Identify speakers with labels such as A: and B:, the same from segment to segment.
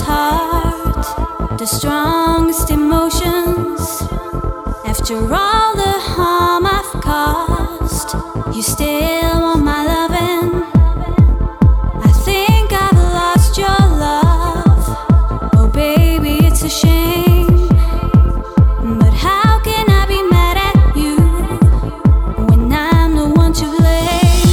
A: heart, the strongest emotions. After all the harm I've caused, you still want my loving. I think I've lost your love. Oh baby, it's a shame, but how can I be mad at you when I'm the one to blame?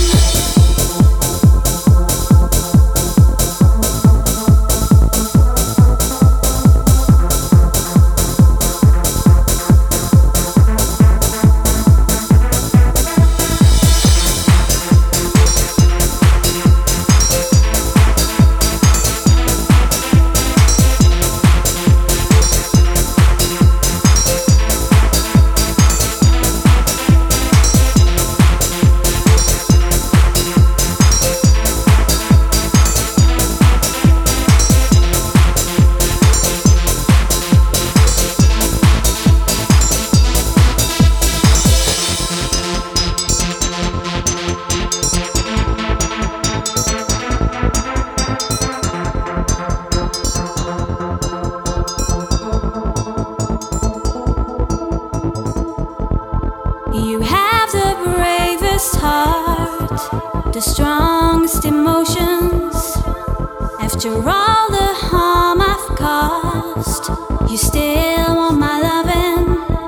A: You have the bravest heart, the strongest emotions. After all the harm I've caused, you still want my loving.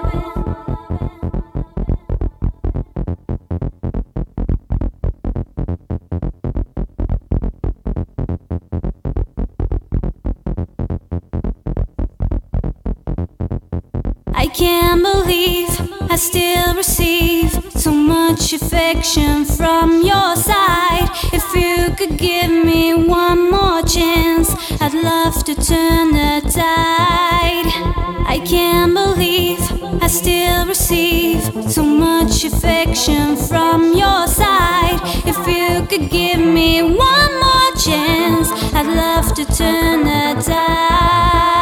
A: I can't believe I still receive so much affection from your side. If you could give me one more chance, I'd love to turn the tide. I can't believe I still receive so much affection from your side. If you could give me one more chance, I'd love to turn the tide.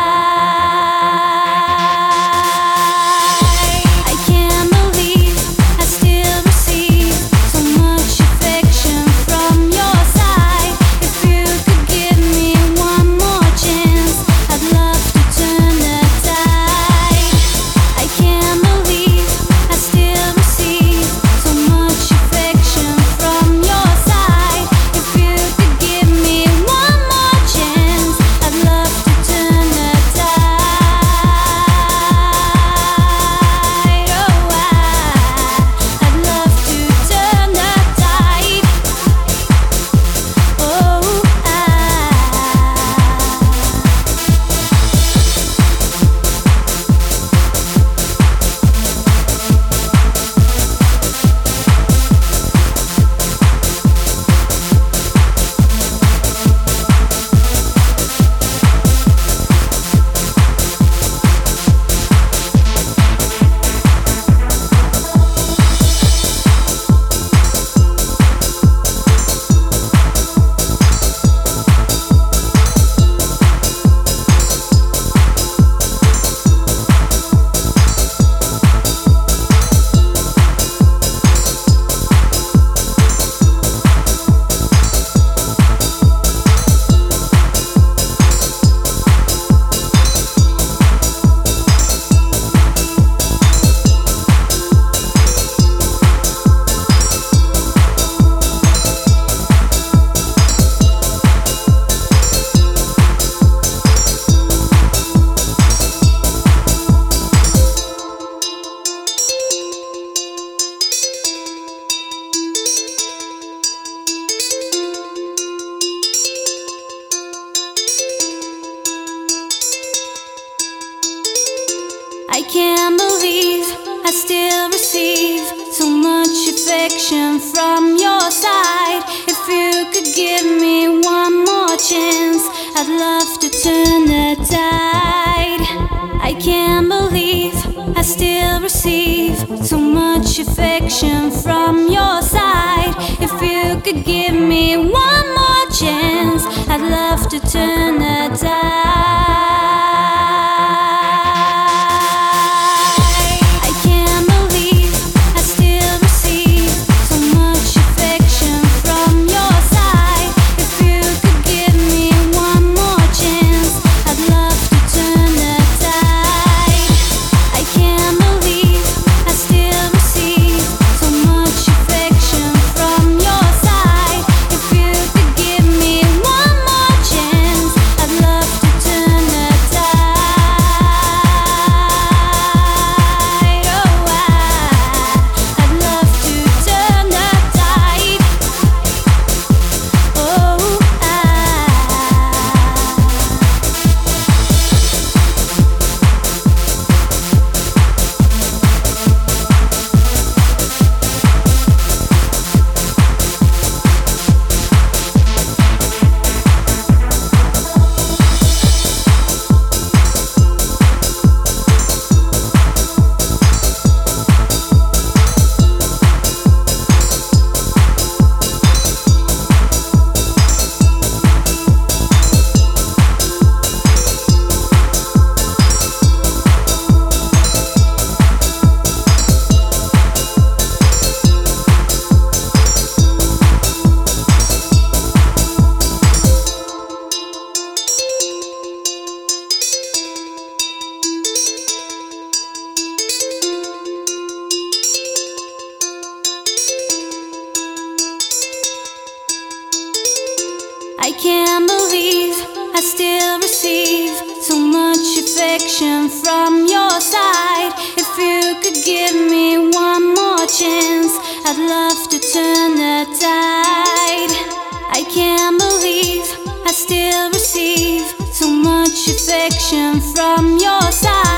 A: I can't believe I still receive so much affection from your side. If you could give me one more chance, I'd love to turn the tide. I can't believe I still receive so much affection from your side. If you could give me one more chance, I'd love to turn the tide. still receive so much affection from your side. If you could give me one more chance, I'd love to turn the tide. I can't believe I still receive so much affection from your side.